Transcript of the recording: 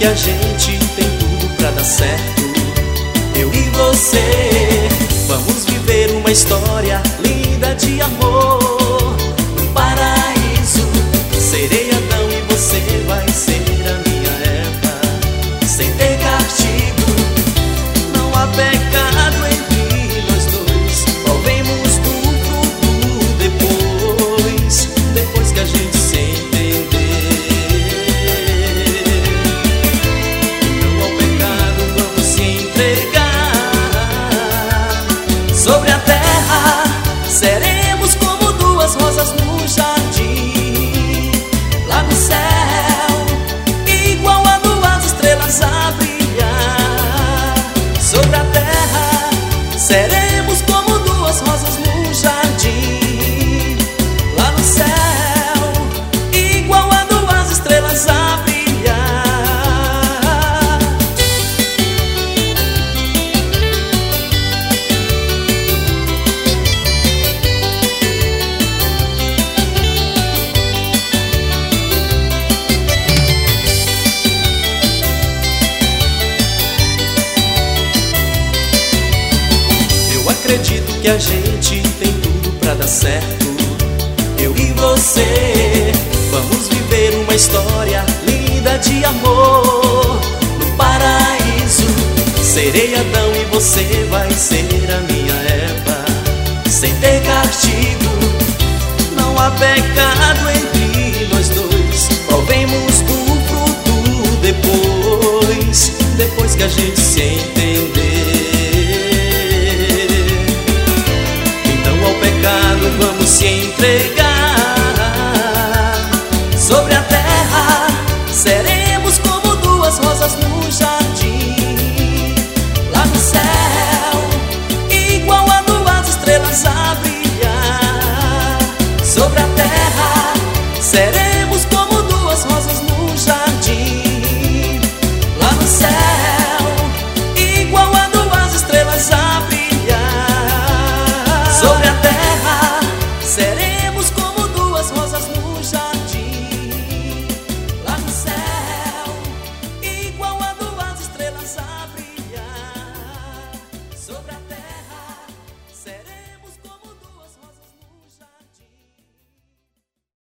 a gente tem tudo pra dar certo. Eu e você vamos viver uma história linda de amor no paraíso. Serei Adão e você vai ser a minha Eva, sem ter castigo. Não há pecado entre nós dois, provemos do fruto depois que a gente se entender. Não há pecado, vamos se entregar. Sobre a terra seremos como duas rosas no jardim. Lá no céu, igual a duas estrelas a brilhar. Sobre a terra seremos como duas rosas no jardim. Lá no céu, igual a duas estrelas a brilhar. Acredito que a gente tem tudo pra dar certo. Eu e você vamos viver uma história linda de amor no paraíso. Serei Adão e você vai ser a minha Eva, sem ter castigo. Não há pecado entre nós dois, provemos do fruto depois que a gente se entender. Vamos se entregar.